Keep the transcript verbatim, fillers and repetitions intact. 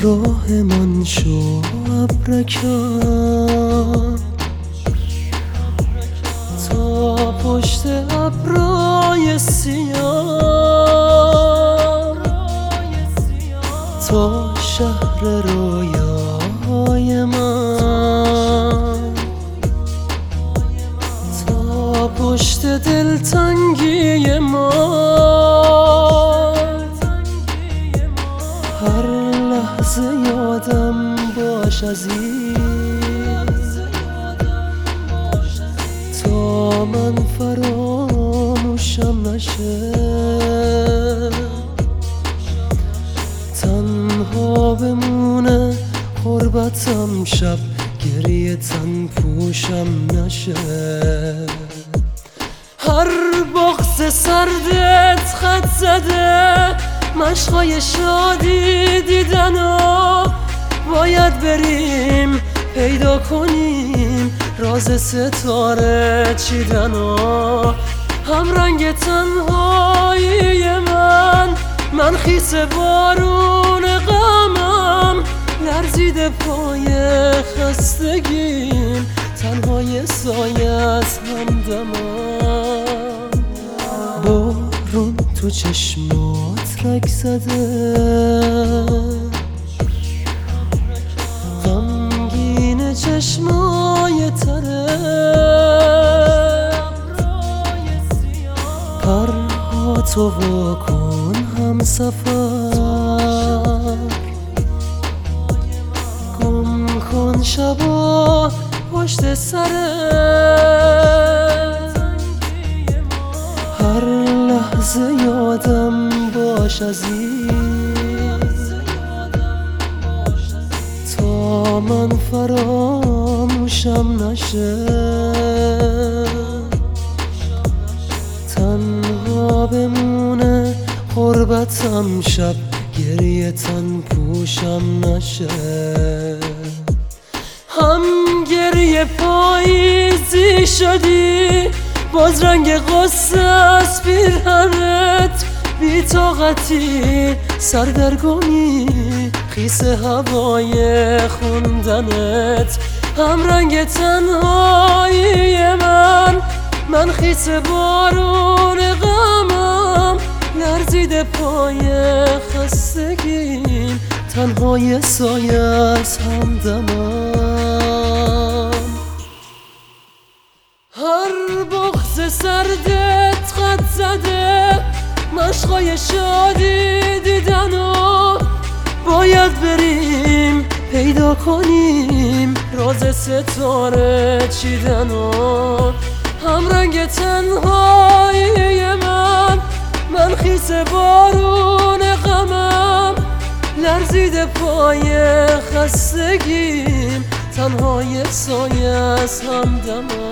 همراهمان شو ابرکم تا پشت ابرای سیاه، تا شهر رویای من، تا پشت دلتنگی ما. هر لحظه یادم باش عزیز، تا من فراموشم نشه. تنها بمونه غربتم شب، گریه تن پوشم نشه. هر بغض سردت خط زده، مشقای شادی دیدن و باید بریم پیدا کنیم راز ستاره چیدن و هم رنگ تنهایی من. من خیس بارون غمم، لرزیده پای خستگیم، تنهای سایه از همدمم. بارون تو چشمات رگ زده، غمگین چشمای تره، پرهاتو واکن هم سفر، گم کن شبا پشت سرت. هر لحظه یادم باش عزیز، تا من فراموشم نشه. تنها بمونه غربتم شب، گریه تن پوشم نشه. هم گریه پاییزی شدی، باز رنگ غصه از پیرهنت، بی طاقتی سردرگمی، خیس هوای خوندنت. هم رنگ تنهایی من، من خیس بارون غمم، لرزیده پای خستگیم، تنهای سایه از همدمم. هر بغض سردت خط زده، مشقای شادی دیدن و باید بریم پیدا کنیم راز ستاره چیدن و هم رنگ تنهایی من. من خیس بارون غمم، لرزیده پای خستگیم، تنهای سایه از همدمم.